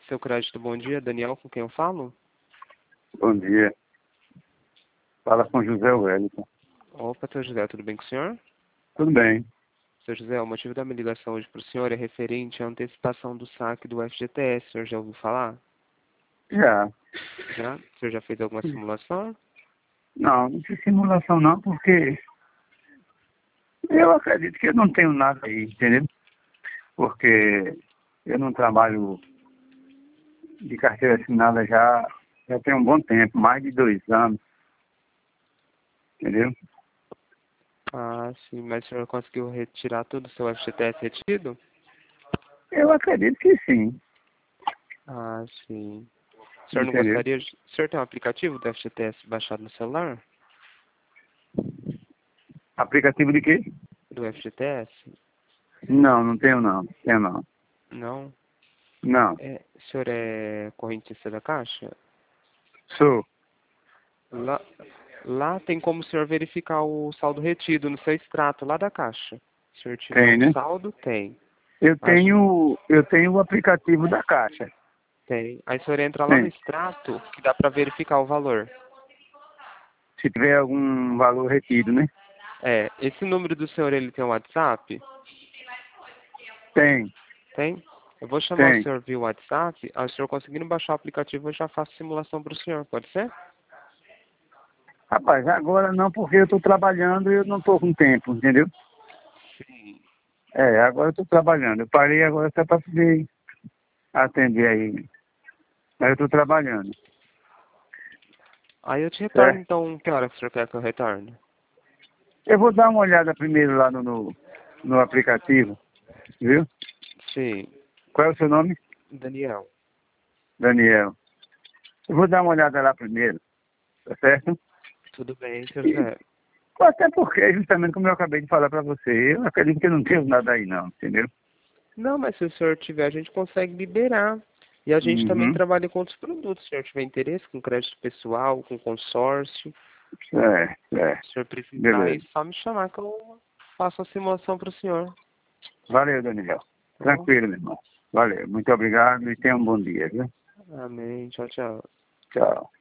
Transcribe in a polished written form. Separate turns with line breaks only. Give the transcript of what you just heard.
Seu crédito, bom dia. Daniel, com quem eu falo?
Bom dia. Fala com José Wellington.
Opa, seu José, tudo bem com o senhor?
Tudo bem.
Seu José, o motivo da minha ligação hoje para o senhor é referente à antecipação do saque do FGTS. O senhor já ouviu falar?
Já.
Já? O senhor já fez alguma simulação?
Não fiz simulação não, porque eu acredito que eu não tenho nada aí, entendeu? Porque eu não trabalho de carteira assinada já tem um bom tempo, mais de 2 anos, entendeu?
Ah, sim, mas o senhor conseguiu retirar todo o seu FGTS retido?
Eu acredito que sim,
Ah, sim. O senhor não
entendeu?
gostaria de... O senhor tem um aplicativo do FGTS baixado no celular?
Aplicativo de quê?
Do FGTS?
Não tenho não, tenho não.
Não?
Não,
O senhor é correntista da Caixa?
sou.
Lá tem como o senhor verificar o saldo retido no seu extrato lá da Caixa. Se o senhor tiver
Tem,
um
né?
saldo, tem.
Eu
Acho
tenho o aplicativo da Caixa.
tem. Aí o senhor entra lá no
Tem.
extrato que dá para verificar o valor.
Se tiver algum valor retido, né?
Esse número do senhor, ele tem um WhatsApp?
Tem,
Tem? Eu vou chamar o
tem.
senhor via WhatsApp. Aí o senhor conseguindo baixar o aplicativo, eu já faço simulação para o senhor. Pode ser?
Rapaz, agora não, porque eu estou trabalhando e eu não estou com tempo, entendeu?
Sim.
Agora eu estou trabalhando. Eu parei agora só para poder atender aí. Mas eu estou trabalhando,
Aí eu te retorno,
certo?
então, que hora que o senhor quer que eu retorne?
Eu vou dar uma olhada primeiro lá no aplicativo, viu?
Sim.
Qual é o seu nome?
Daniel.
Daniel. Eu vou dar uma olhada lá primeiro, tá certo?
Tudo bem, seu
E,
José?
até porque, justamente como eu acabei de falar para você, eu acredito que eu não tenho nada aí não, entendeu?
Não, mas se o senhor tiver, a gente consegue liberar. E a gente também
Uhum.
trabalha com outros produtos. Se o senhor tiver interesse, com crédito pessoal, com consórcio, se o senhor precisar, é
Beleza.
só me chamar que eu faço a simulação para o senhor.
Valeu, Daniel.
Tá bom?
Tranquilo, meu irmão. Valeu. Muito obrigado e tenha um bom dia, viu?
Amém. Tchau, tchau.
Tchau.